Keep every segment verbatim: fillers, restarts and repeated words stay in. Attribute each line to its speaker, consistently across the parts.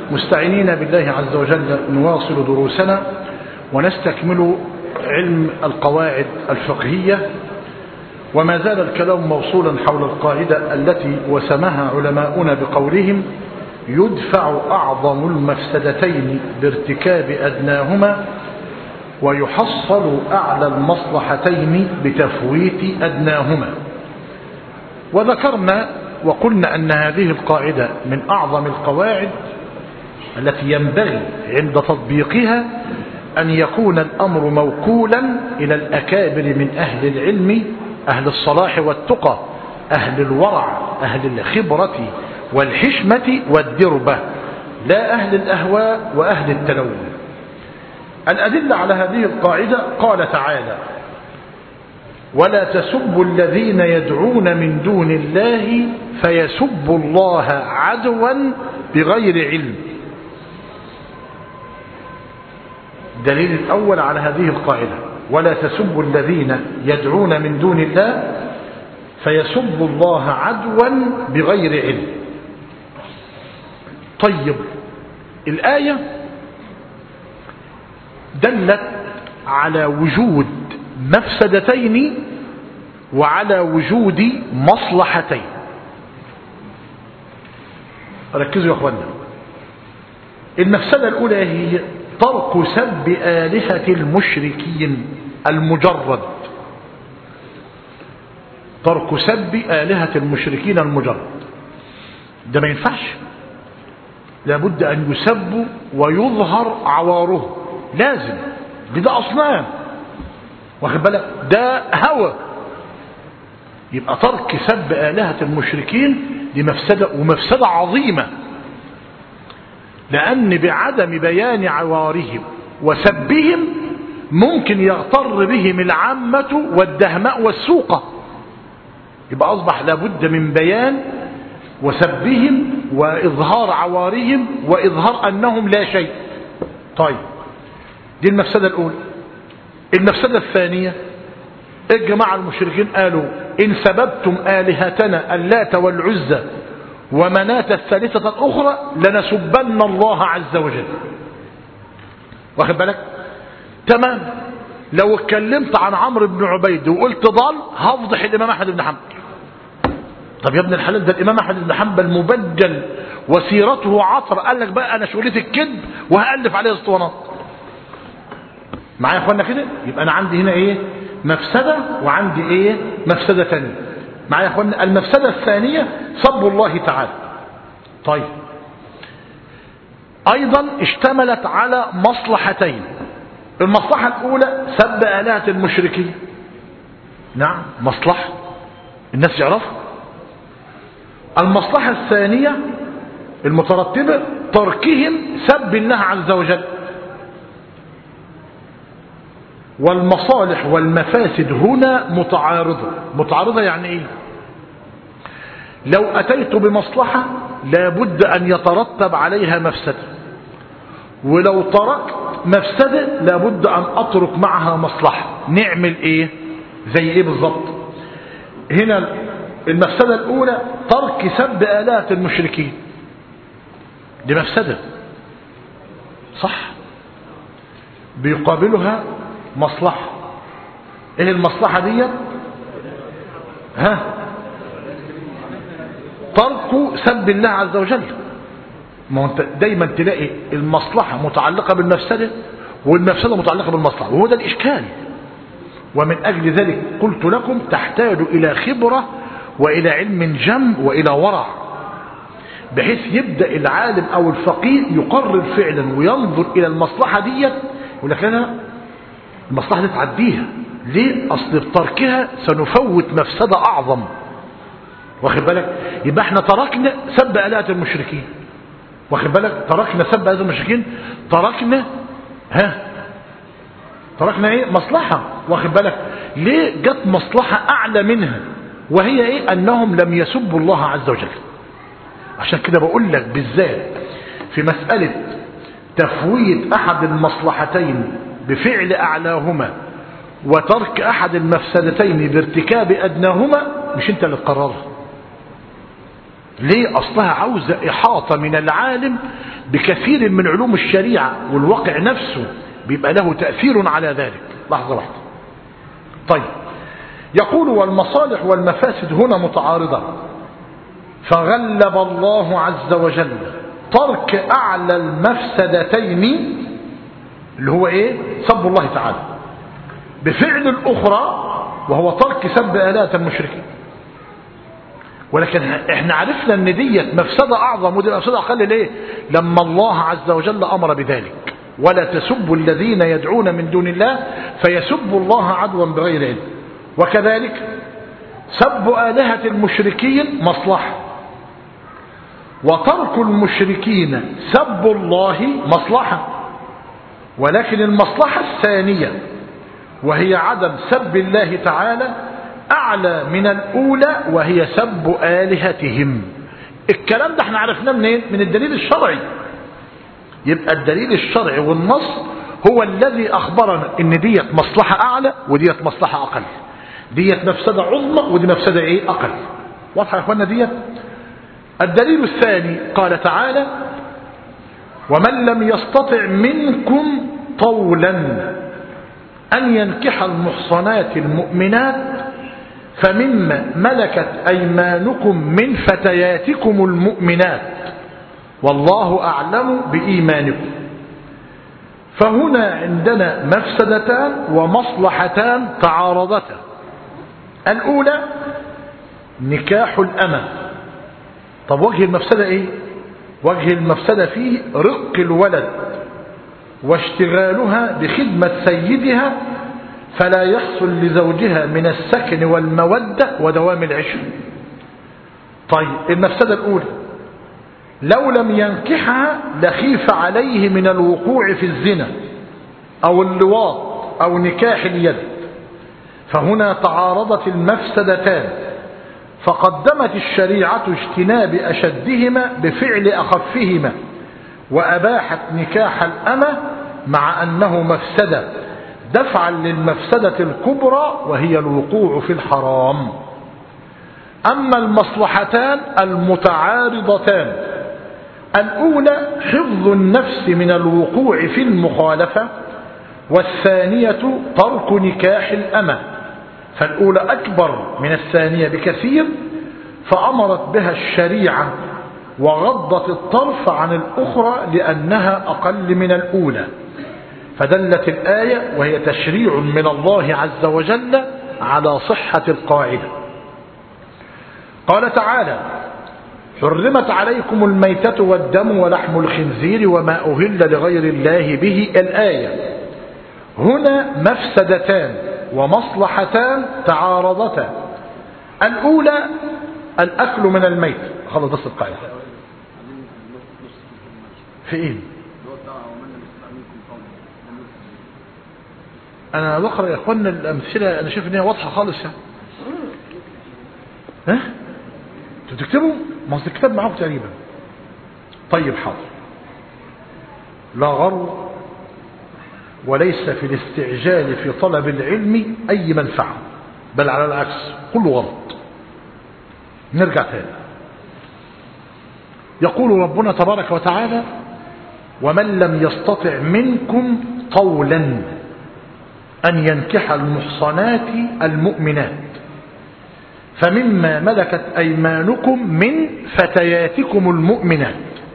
Speaker 1: مستعينين بالله عز وجل نواصل دروسنا ونستكمل علم القواعد الفقهية، وما زال الكلام موصولا حول القاعدة التي وسمها علماؤنا بقولهم: يدفع أعظم المفسدتين بارتكاب أدناهما، ويحصل أعلى المصلحتين بتفويت أدناهما. وذكرنا وقلنا أن هذه القاعدة من أعظم القواعد التي ينبغي عند تطبيقها أن يكون الأمر موكولا إلى الأكابر من أهل العلم، أهل الصلاح والتقى، أهل الورع، أهل الخبرة والحشمة والدربة، لا أهل الأهواء وأهل التلون. الأدلة على هذه القاعدة قال تعالى: ولا تسبوا الذين يدعون من دون الله فيسبوا الله عدوا بغير علم. الدليل الأول على هذه القاعدة: ولا تسبوا الذين يدعون من دون الله فيسبوا الله عدوا بغير علم. طيب، الآية دلت على وجود مفسدتين وعلى وجود مصلحتين. ركزوا يا اخوانا. المفسدة الأولى هي ترك سب آلهة المشركين المجرد، ترك سب آلهة المشركين المجرد. ده ما ينفعش، لابد أن يسب ويظهر عواره، لازم. ده أصنام، واخد بالك، ده هوى. يبقى ترك سب آلهة المشركين دي مفسدة، ومفسدة عظيمة، لأن بعدم بيان عوارهم وسبهم ممكن يغتر بهم العامة والدهماء والسوقة. يبقى أصبح لابد من بيان وسبهم وإظهار عوارهم وإظهار أنهم لا شيء. طيب، دي المفسدة الأولى. المفسدة الثانية: الجماعة المشركين قالوا: إن سببتم آلهتنا اللات والعزى ومناة الثالثة الأخرى لنسبن الله عز وجل. واخد بالك؟ تمام. لو اتكلمت عن عمرو بن عبيد وقلت ضال هفضح الإمام أحمد بن حنبل. طب يا ابن الحلال، ده الإمام أحمد بن حنبل مبجل وسيرته عطر، قال لك بقى أنا شغلتي الكذب وهألف عليه اسطوانات. معايا يا اخوانا كده؟ يبقى أنا عندي هنا إيه؟ مفسدة، وعندي إيه؟ مفسدة ثانية. معايا يا اخوانا؟ المفسدة الثانية سب الله تعالى. طيب، أيضا اشتملت على مصلحتين. المصلحة الأولى سب آلهة المشركين، نعم مصلحة الناس يعرفها. المصلحة الثانية المترتبة تركهم سب الله عز وجل. والمصالح والمفاسد هنا متعارضة. متعارضة يعني ايه؟ لو أتيت بمصلحة لابد أن يترتب عليها مفسدة، ولو تركت مفسدة لابد أن أترك معها مصلحة. نعمل ايه؟ زي ايه بالضبط؟ هنا المفسدة الأولى ترك سب آلهة المشركين، دي مفسدة صح، بيقابلها مصلحة. ايه المصلحة دي؟ ها؟ ترك سب الله عز وجل. ما انت دايما تلاقي المصلحة متعلقة بالمفسدة والمفسدة متعلقة بالمصلحة، وهو ده الإشكال. ومن أجل ذلك قلت لكم تحتاج إلى خبرة وإلى علم جم وإلى ورع، بحيث يبدأ العالم أو الفقيه يقرر فعلا وينظر إلى المصلحة دي، يقول لك أنا المصلحة دي تعديها ليه؟ أصل بتركها سنفوت مفسدة أعظم. واخد بالك؟ يبقى احنا تركنا سب آلهة المشركين، واخد بالك؟ تركنا سب آلهة المشركين، تركنا ها تركنا ايه؟ مصلحة. واخد بالك؟ ليه جت مصلحة أعلى منها، وهي ايه؟ أنهم لم يسبوا الله عز وجل. عشان كده بقول لك بالذات في مسألة تفويت أحد المصلحتين بفعل أعلاهما وترك أحد المفسدتين بارتكاب أدناهما، مش أنت اللي تقررها، ليه؟ أصلها عاوزة إحاطة من العالم بكثير من علوم الشريعة، والواقع نفسه بيبقى له تأثير على ذلك. لحظة واحدة. طيب، يقول والمصالح والمفاسد هنا متعارضة، فغلب الله عز وجل ترك أعلى المفسدتين اللي هو إيه؟ سب الله تعالى، بفعل الأخرى وهو ترك سب آلهة المشركين. ولكن احنا عرفنا ان ديت مفسدة اعظم ودي مفسدة اقل. ليه؟ لما الله عز وجل امر بذلك، ولا تسبوا الذين يدعون من دون الله فيسبوا الله عدوا بغير علم. وكذلك سب آلهة المشركين مصلحة، وترك المشركين سب الله مصلحة، ولكن المصلحة الثانية وهي عدم سب الله تعالى أعلى من الأولى وهي سب آلهتهم. الكلام ده احنا عرفناه منين؟ من الدليل الشرعي. يبقى الدليل الشرعي والنص هو الذي أخبرنا إن ديت مصلحة أعلى وديت مصلحة أقل، ديت مفسدة عظمى ودي مفسدة إيه؟ أقل. واضحة يا أخوانا ديت؟ الدليل الثاني قال تعالى ومن لم يستطع منكم طولا أن ينكح المحصنات المؤمنات فمما ملكت أيمانكم من فتياتكم المؤمنات والله أعلم بإيمانكم. فهنا عندنا مفسدتان ومصلحتان تعارضتا. الأولى نكاح الأمة. طب وجه المفسدة إيه؟ وجه المفسدة فيه رق الولد واشتغالها بخدمة سيدها فلا يحصل لزوجها من السكن والمودة ودوام العشر. طيب المفسدة الأولى لو لم ينكحها لخيف عليه من الوقوع في الزنا أو اللواط أو نكاح اليد، فهنا تعارضت المفسدتان، فقدمت الشريعة اجتناب أشدهما بفعل أخفهما، وأباحت نكاح الأمة مع أنه مفسدة دفعا للمفسدة الكبرى وهي الوقوع في الحرام. أما المصلحتان المتعارضتان، الأولى حفظ النفس من الوقوع في المخالفة، والثانية ترك نكاح الأمة، فالأولى أكبر من الثانية بكثير فأمرت بها الشريعة وغضت الطرف عن الأخرى لأنها أقل من الأولى، فدلت الآية وهي تشريع من الله عز وجل على صحة القاعدة. قال تعالى حرمت عليكم الميتة والدم ولحم الخنزير وما أهل لغير الله به الآية. هنا مفسدتان ومصلحتان تعارضتا. الأولى الأكل من الميت. خلص بس القاعدة في إيه؟ أنا بقرأ يا أخوانا الأمثلة أنا شايف إنها واضحة خالص يعني. ها؟ أنتوا تكتبوا؟ ما هو الكتاب معاكم تقريبا. طيب حاضر. لا غرو وليس في الاستعجال في طلب العلم أي منفعة، بل على العكس كله غلط. نرجع تاني. يقول ربنا تبارك وتعالى ومن لم يستطع منكم طولا أن ينكح المحصنات المؤمنات فمما ملكت أيمانكم من فتياتكم المؤمنات.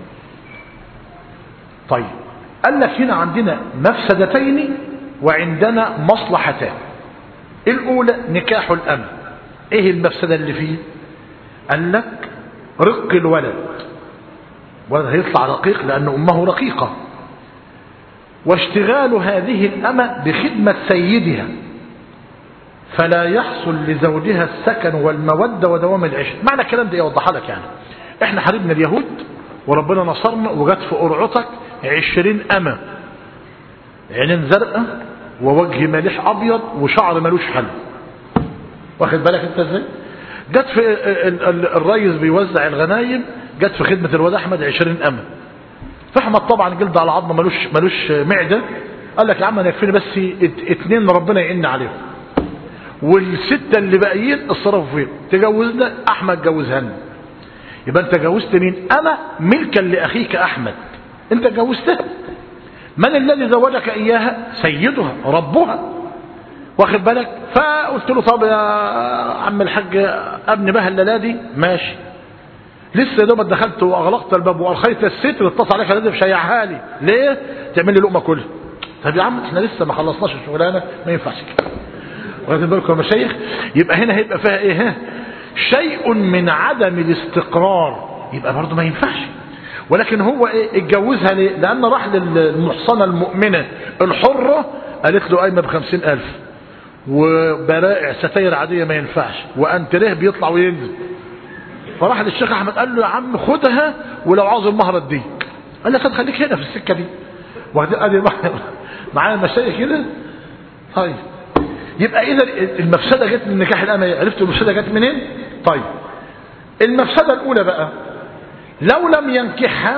Speaker 1: طيب قال لك هنا عندنا مفسدتين وعندنا مصلحتان. الأولى نكاح الأمة. إيه المفسدة اللي فيه؟ قال لك رق الولد، ولد هيطلع رقيق لأن أمه رقيقة، واشتغال هذه الأمة بخدمة سيدها فلا يحصل لزوجها السكن والمودة ودوام العشق. معنى الكلام ده يوضح لك يعني احنا حاربنا اليهود وربنا نصرنا وجت في قرعتك عشرين أمة، عينين زرقاء ووجه مليح أبيض وشعر ملوش حل. واخد بالك انت ازاي؟ جت في الريس بيوزع الغنايم جت في خدمة الواد أحمد عشرين أمة. فأحمد طبعا جلد على عظمه ملوش ملوش معدة، قال لك يا عم انا يكفيني بس اتنين ربنا يعين عليهم، والستة اللي باقيين اتصرفوا فين؟ تجوزنا أحمد جوزها لنا. يبقى انت جوزت مين؟ أما ملكا لأخيك أحمد، انت جوزتها. من الذي زوجك إياها؟ سيدها ربها، واخد بالك؟ فقلت له طب يا عم الحاج ابن بها الليلة دي، ماشي. لسه دوبك دخلت واغلقت الباب والخيت الستر، اتصل عليك لازم شيعها لي، ليه؟ تعمل لي لقمه كلها. طب يا عم احنا لسه ما خلصناش الشغلانه، ما ينفعش كده. واخدين بالكم يا مشايخ؟ يبقى هنا هيبقى فيها ايه؟ شيء من عدم الاستقرار، يبقى برضه ما ينفعش. ولكن هو ايه؟ اتجوزها ليه؟ لان راح للمحصنه المؤمنه الحره، قالت له قايمه بخمسين الف وبرائع ستاير عاديه ما ينفعش، وانت ليه بيطلع وينزل. فراح للشيخ احمد قال له يا عم خدها ولو عاوز المهر اديك. قال له طب خليك هنا في السكه دي. وبعدين ادي معايا المشايخ كده. طيب يبقى اذا المفسده جت من نكاح الامه. عرفت المفسده جت منين؟ طيب المفسده الاولى بقى، لو لم ينكحها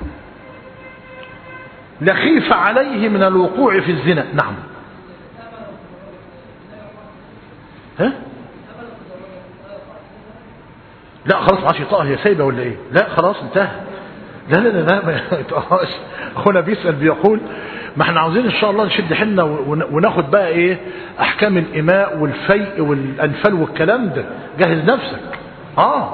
Speaker 1: لخيف عليه من الوقوع في الزنا. نعم. ها؟ لا خلاص ما عادش يطاها، هي سايبه ولا ايه؟ لا خلاص انتهى. لا لا لا لا ما يطاهاش. اخونا بيسال بيقول ما احنا عاوزين ان شاء الله نشد حيلنا وناخد بقى ايه احكام الاماء والفيء والانفال والكلام ده. جهز نفسك. اه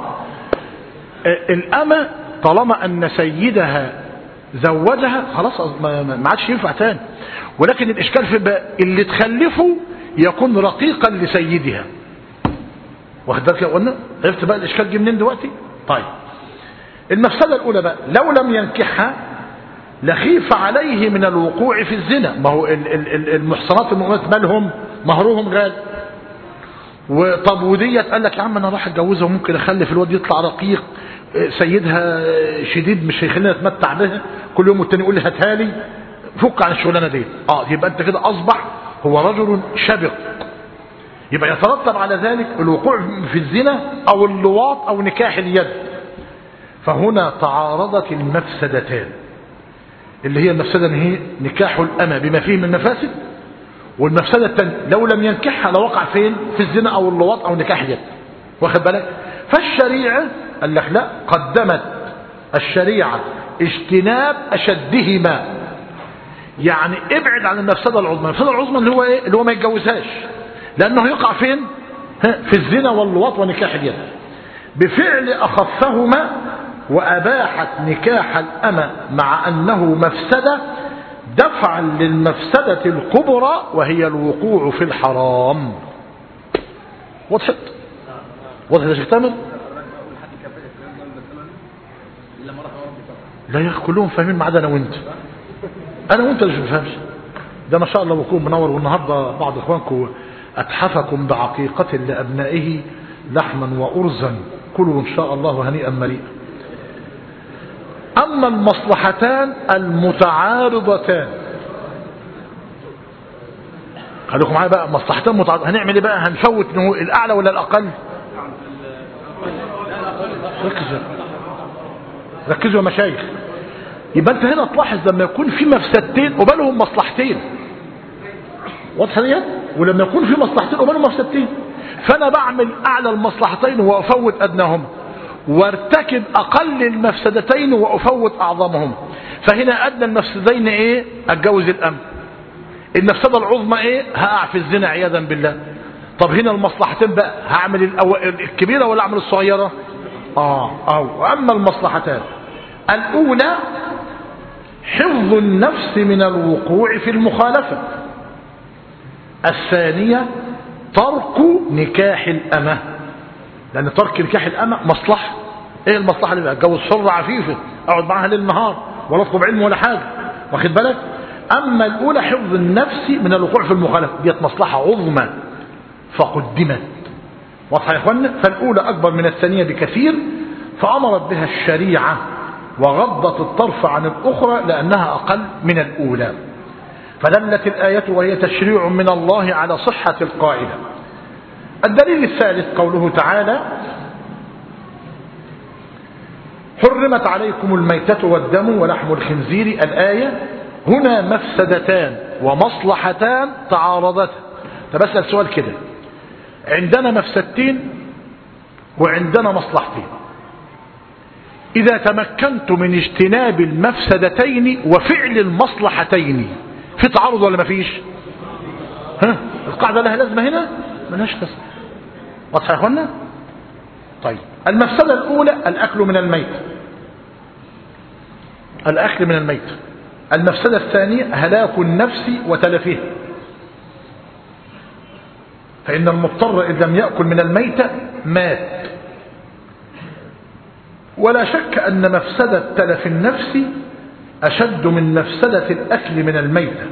Speaker 1: الامه طالما ان سيدها زوجها خلاص ما عادش ينفع تاني. ولكن الاشكال في بقى اللي تخلفه يكون رقيقا لسيدها. واخد بالك يا قلنا؟ عرفت بقى الاشكال جه منين دلوقتي؟ طيب المفسده الاولى بقى، لو لم ينكحها لخيف عليه من الوقوع في الزنا. ما هو المحصنات المؤمنات مالهم؟ مهرهم غالي. وطب وديت قال لك يا عم انا راح اتجوزها وممكن اخلف الواد يطلع رقيق، سيدها شديد مش هيخليني اتمتع بها، كل يوم والتاني يقول لي هاتها لي، فك عن الشغلانه دي. اه يبقى انت كده اصبح هو رجل شبق، يبقى يترتب على ذلك الوقوع في الزنا او اللواط او نكاح اليد. فهنا تعارضت المفسدتان، اللي هي المفسده ان هي نكاح الامه بما فيه من مفاسد، والمفسده الثانيه لو لم ينكحها لوقع فين؟ في الزنا او اللواط او نكاح اليد. واخد بالك؟ فالشريعه قال لك لا، قدمت الشريعه اجتناب اشدهما، يعني ابعد عن المفسده العظمى. المفسده العظمى اللي هو ايه؟ اللي هو ما يتجوزهاش، لانه يقع فين؟ في الزنا واللواط ونكاح اليد. بفعل اخفهما واباحت نكاح الامه مع انه مفسده دفعا للمفسده الكبرى وهي الوقوع في الحرام. وضحت؟ وضحت يا شيخ تامر؟ لا يا اخي كلهم فاهمين ما عدا انا وانت. انا وانت اللي مش بنفهمش. ده ما شاء الله بكون منور. والنهارده بعض اخوانكم اتحفكم بعقيقه لابنائه لحما وارزا، كلوا ان شاء الله هنيئا مريئا. اما المصلحتان المتعارضتان، خليكم معايا بقى، مصلحتان متعارضتان هنعمل ايه بقى؟ هنفوت الاعلى ولا الاقل؟ ركزوا ركزوا يا مشايخ. يبقى انت هنا تلاحظ لما يكون في مفسدتين وبالهم مصلحتين، واضحه ديت؟ ولما يكون في مصلحتين وبالهم مفسدتين، فانا بعمل اعلى المصلحتين وافوت ادناهم، وارتكب اقل المفسدتين وافوت اعظمهم. فهنا ادنى المفسدين ايه؟ اتجوز الام. المفسده العظمى ايه؟ هقع في الزنا عياذا بالله. طب هنا المصلحتين بقى هعمل الكبيره ولا اعمل الصغيره؟ اه او اما المصلحتان الاولى حفظ النفس من الوقوع في المخالفه، الثانيه ترك نكاح الامه، لان ترك نكاح الامه مصلحه. ايه المصلحه اللي بقى؟ اتجوز حره عفيفه اقعد معاها ليل نهار ولا اطلب علم ولا حاجه، واخد بالك؟ اما الاولى حفظ النفس من الوقوع في المخالفه، ديت مصلحه عظمى فقدمت. واضحه يا اخوانا؟ فالاولى اكبر من الثانيه بكثير، فامرت بها الشريعه وغضت الطرف عن الاخرى لانها اقل من الاولى. فدلت الايه وهي تشريع من الله على صحه القاعده. الدليل الثالث قوله تعالى: حرمت عليكم الميتة والدم ولحم الخنزير. الآية هنا مفسدتان ومصلحتان تعارضتا. طب أسأل سؤال كده، عندنا مفسدتين وعندنا مصلحتين، إذا تمكنت من اجتناب المفسدتين وفعل المصلحتين. في تعارض ولا ما فيش؟ ها القاعدة لها لازمة هنا؟ ما لهاش لازمة. واضح يا اخوانا؟ طيب المفسدة الأولى الأكل من الميت، الأكل من الميت. المفسدة الثانية هلاك النفس وتلفها، فإن المضطر إذا لم يأكل من الميتة مات. ولا شك أن مفسدة تلف النفس أشد من مفسدة الأكل من الميتة،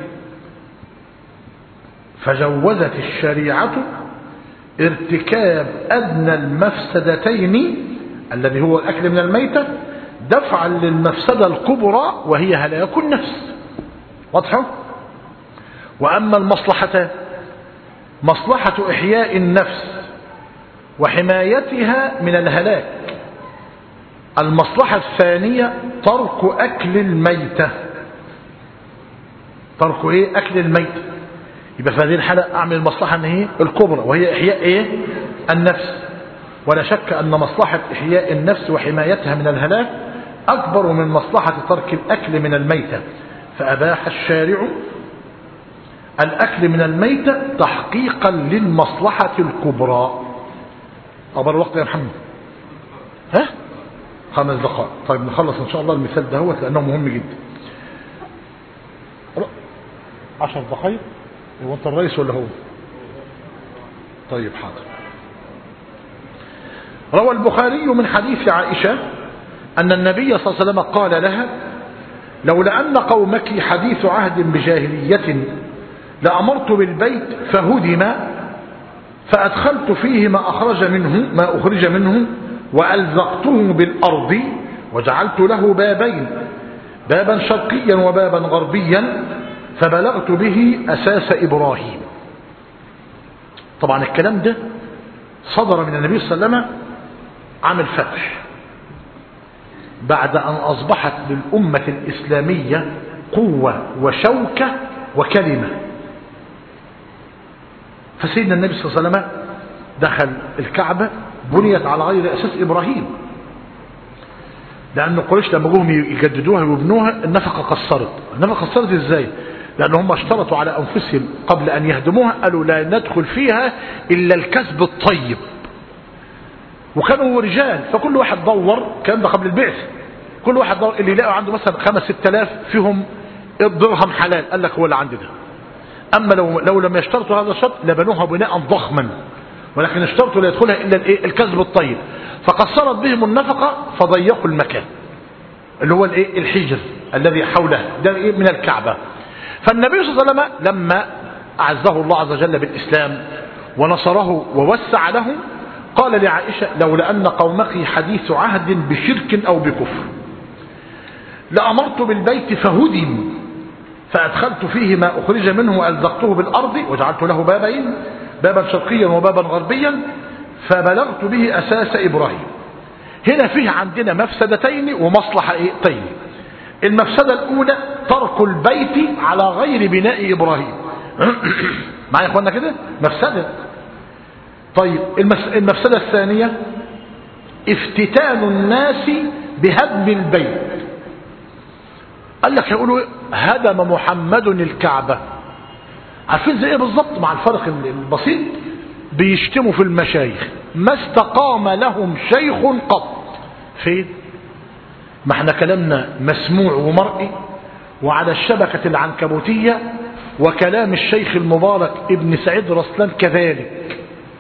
Speaker 1: فجوزت الشريعة ارتكاب أدنى المفسدتين الذي هو الأكل من الميتة دفعا للمفسدة الكبرى وهي هلاك النفس. واضحة؟ وأما المصلحة مصلحة إحياء النفس وحمايتها من الهلاك، المصلحة الثانية ترك أكل الميتة. ترك إيه؟ أكل الميتة. يبقى في هذه الحالة أعمل المصلحة أن هي الكبرى وهي إحياء إيه؟ النفس. ولا شك أن مصلحة إحياء النفس وحمايتها من الهلاك أكبر من مصلحة ترك الأكل من الميتة، فأباح الشارع الأكل من الميتة تحقيقا للمصلحة الكبرى. أبر الوقت يا محمد؟ ها؟ خمس دقائق. طيب نخلص إن شاء الله المثال ده هو لأنه مهم جدا. عشر دقائق. هو أنت الرئيس ولا هو؟ طيب حاضر. روى البخاري من حديث عائشة أن النبي صلى الله عليه وسلم قال لها: لولا أن قومك حديث عهد بجاهلية لأمرت بالبيت فهدم فأدخلت فيه ما أخرج منه ما أخرج منه وألزقته بالأرض وجعلت له بابين، بابا شرقيا وبابا غربيا، فبلغت به أساس إبراهيم. طبعا الكلام ده صدر من النبي صلى الله عليه وسلم عام الفتح، بعد أن أصبحت للأمة الإسلامية قوة وشوكة وكلمة. فسيدنا النبي صلى الله عليه وسلم دخل الكعبة بنيت على غير أساس إبراهيم، لأن قريش لما جوهم يجددوها ويبنوها النفقة قصرت. النفقة قصرت إزاي؟ لأن هم اشترطوا على أنفسهم قبل أن يهدموها، قالوا لا ندخل فيها إلا الكسب الطيب، وكانوا رجال، فكل واحد دور، كان ده قبل البعث، كل واحد دور اللي يلاقوا عنده مثلا خمس ست آلاف فيهم الدرهم حلال، قال لك هو اللي عندي ده. أما لو لو لم يشترطوا هذا الشرط لبنوها بناء ضخما، ولكن اشترطوا لا يدخلها إلا الايه؟ الكسب الطيب، فقصرت بهم النفقة فضيقوا المكان اللي هو الايه؟ الحجر الذي حوله ده ايه؟ من الكعبة. فالنبي صلى الله عليه وسلم لما أعزه الله عز وجل بالإسلام ونصره ووسع له قال لعائشة: لولا أن قومك حديث عهد بشرك أو بكفر لأمرت بالبيت فهدم فأدخلت فيه ما أخرج منه وألزقته بالأرض وجعلت له بابين، بابا شرقيا وبابا غربيا، فبلغت به أساس إبراهيم. هنا فيه عندنا مفسدتين ومصلحتين. المفسدة الأولى ترك البيت على غير بناء إبراهيم. معايا يا اخوانا كده؟ مفسدة. طيب المفسدة الثانية افتتان الناس بهدم البيت. قال لك يقولوا هدم محمد الكعبة. عارفين زي ايه بالظبط؟ مع الفرق البسيط، بيشتموا في المشايخ ما استقام لهم شيخ قط. فين؟ ما احنا كلامنا مسموع ومرئي وعلى الشبكة العنكبوتية، وكلام الشيخ المبارك ابن سعيد رسلان كذلك.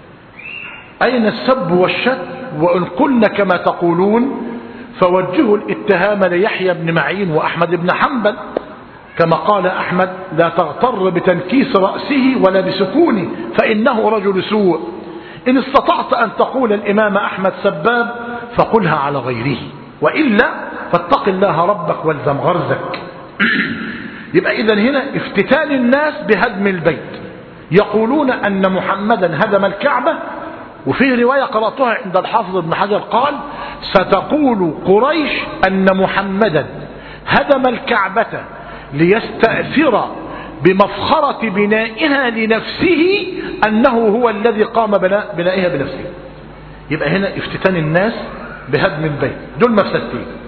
Speaker 1: أين السب والشتم؟ وإن قلنا كما تقولون فوجهوا الاتهام ليحيى بن معين وأحمد بن حنبل، كما قال أحمد: لا تغتر بتنكيس رأسه ولا بسكونه فإنه رجل سوء. إن استطعت أن تقول الإمام أحمد سباب فقلها على غيره، وإلا فاتق الله ربك والزم غرزك. يبقى إذن هنا افتتان الناس بهدم البيت. يقولون أن محمدا هدم الكعبة، وفيه رواية قرأتها عند الحافظ ابن حجر قال: ستقول قريش أن محمدا هدم الكعبة ليستأثر بمفخرة بنائها لنفسه أنه هو الذي قام بنائها بنفسه. يبقى هنا افتتان الناس بهدم البيت. دول مفسدتين.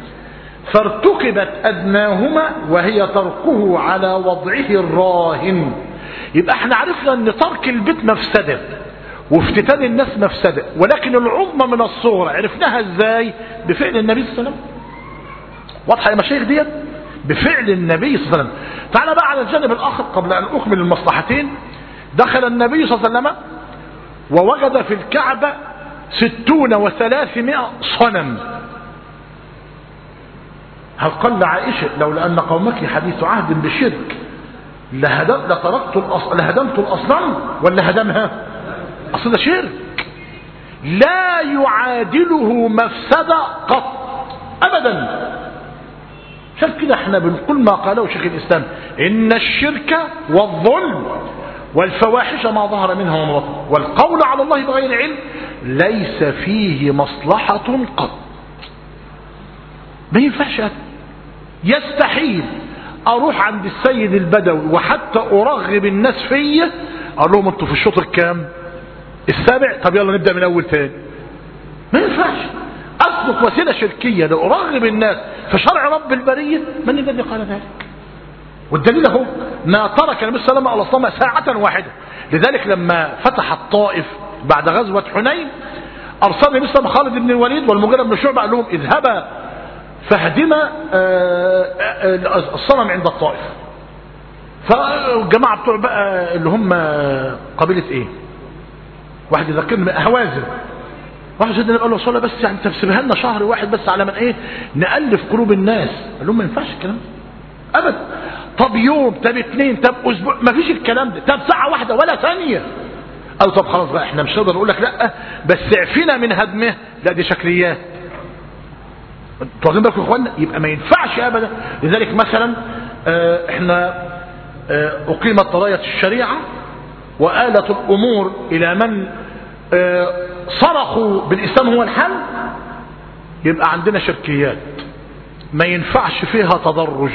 Speaker 1: فارتكبت أدناهما وهي تركه على وضعه الراهن. يبقى احنا عرفنا ان ترك البيت مفسدة وافتتان الناس مفسدة، ولكن العظمى من الصغرى عرفناها ازاي؟ بفعل النبي صلى الله عليه وسلم. واضحة يا مشايخ ديت؟ بفعل النبي صلى الله عليه وسلم. تعال بقى على الجانب الآخر قبل أن أكمل المصلحتين. دخل النبي صلى الله عليه وسلم ووجد في الكعبة ستون وثلاثمائة صنم. هل قال عائشة لولا أن قومك حديث عهد بالشرك لتركت الأص... لهدمت الأصنام ولا هدمها؟ أصل ده شرك لا يعادله مفسدة قط أبدا. شوف كده احنا بنقول ما قاله شيخ الإسلام: إن الشرك والظلم والفواحش ما ظهر منها وما بطن والقول على الله بغير علم ليس فيه مصلحة قط. ما ينفعش. يستحيل اروح عند السيد البدوي وحتى ارغب الناس فيا اقول لهم انتوا في الشوط الكام؟ السابع؟ طب يلا نبدا من اول تاني. ما ينفعش. اسلك وسيله شركيه لارغب الناس في شرع رب البريه. من الذي قال ذلك؟ والدليل اهو ما ترك النبي صلى الله عليه وسلم ساعه واحده. لذلك لما فتح الطائف بعد غزوه حنين ارسل النبي صلى الله عليه وسلم خالد بن الوليد والمغيرة بن شعبة قال لهم: اذهبا فهدم الصنم عند الطائف. فالجماعة بتوع بقى اللي هم قبيلة ايه؟ واحد يذكرني هوازن. واحد سيدنا قال له: صلى بس يعني تسيبها لنا شهر واحد بس على من ايه نألف قلوب الناس. قال لهم: ما ينفعش الكلام ده ابدا. طب يوم، طب اثنين، طب اسبوع، ما فيش الكلام ده. طب ساعة واحدة ولا ثانية. قالوا: طب خلاص بقى احنا مش هنقدر نقول لك لا، بس اعفينا من هدمه. لا دي شكليات. انتوا واخدين بالكم يا اخوانا؟ يبقى ما ينفعش ابدا. لذلك مثلا اه احنا اه اقيمت راية الشريعة وآلت الامور الى من اه صرخوا بالاسلام هو الحل، يبقى عندنا شركيات ما ينفعش فيها تدرج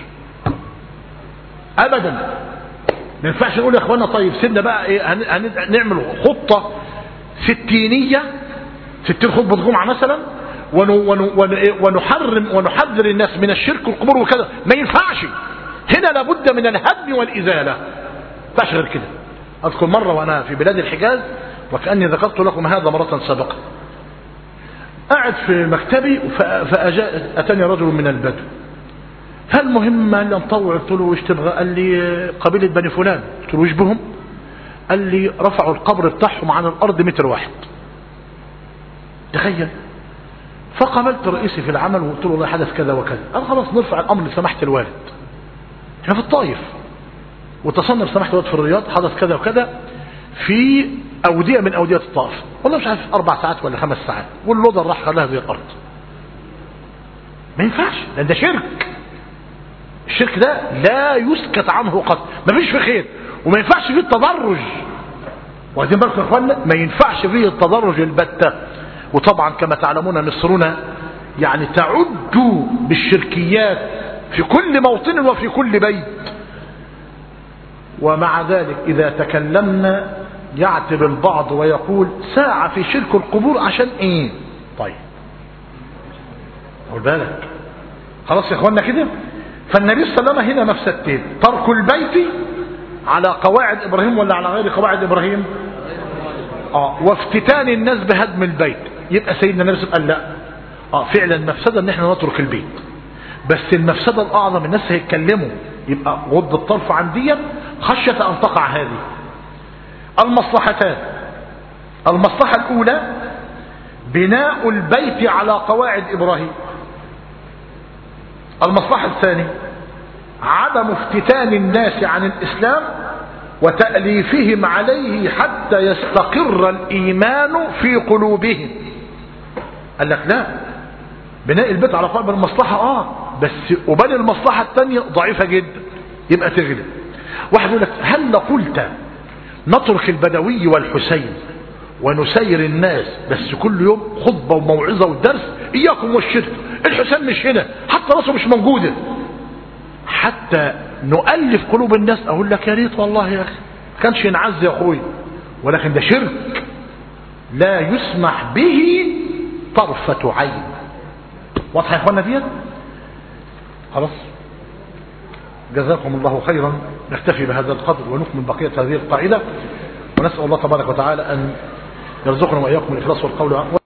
Speaker 1: ابدا. ما ينفعش نقول يا اخوانا طيب سيبنا بقى ايه نعمل خطة ستينية ستين خطبة جمعة مثلا ونحرم ونحذر الناس من الشرك والقبور وكذا. ما ينفعش. هنا لابد من الهدم والإزالة. ما ينفعش غير كده. أذكر مرة وأنا في بلاد الحجاز وكأني ذكرت لكم هذا مرة سابقة، قاعد في مكتبي فأتاني رجل من البدو. فالمهم قال لي: نطوع. قلت له: وش تبغى؟ قال لي: قبيلة بني فلان. قلت له: وش بهم؟ قال لي: رفعوا القبر بتاعهم عن الأرض متر واحد. تخيل. فقابلت رئيسي في العمل وقلت له: والله حدث كذا وكذا. قال: خلاص نرفع الامر لسماحه الوالد. احنا في الطائف واتصلنا بسماحه الوالد في الرياض، حدث كذا وكذا في اوديه من اوديه الطائف. والله مش عارف اربع ساعات ولا خمس ساعات، واللودر راح خلاها زي الارض. ما ينفعش، لان ده شرك. الشرك ده لا يسكت عنه قط. ما فيش فيه خير وما ينفعش فيه التدرج. واخدين بالكم يا اخوانا؟ ما ينفعش فيه التدرج البتة. وطبعا كما تعلمون مصرنا يعني تعد بالشركيات في كل موطن وفي كل بيت. ومع ذلك إذا تكلمنا يعتب البعض ويقول: ساعة في شرك القبور عشان ايه؟ طيب قول بالك. خلاص يا اخوانا كده. فالنبي صلى الله عليه وسلم هنا مفسدتين: ترك البيت على قواعد ابراهيم ولا على غير قواعد ابراهيم؟ اه وافتتان الناس بهدم البيت. يبقى سيدنا النبي صلى الله عليه وسلم قال: لا اه فعلا مفسده ان احنا نترك البيت، بس المفسده الاعظم الناس هيتكلموا، يبقى غض الطرف عن دي خشيه ان تقع هذه. المصلحتان: المصلحه الاولى بناء البيت على قواعد ابراهيم. المصلحه الثانيه عدم افتتان الناس عن الاسلام وتأليفهم عليه حتى يستقر الإيمان في قلوبهم. قال لك: لا، بناء البيت على قواعد المصلحة اه بس وبني المصلحة الثانية ضعيفة جدا، يبقى تغلب. واحد يقول لك: هل قلت نترك البدوي والحسين ونسير الناس بس كل يوم خطبة وموعظة ودرس؟ إياكم والشرك، الحسين مش هنا، حتى راسه مش موجودة، حتى نؤلف قلوب الناس. اقول لك: يا ريت والله يا اخي كانش ينعز يا اخوي، ولكن ده شرك لا يسمح به طرفة عين. واضح يا اخوانا ديت؟ خلاص، جزاكم الله خيرا. نكتفي بهذا القدر ونكمل بقية هذه القاعدة، ونسأل الله تبارك وتعالى أن يرزقنا وإياكم الإخلاص والقول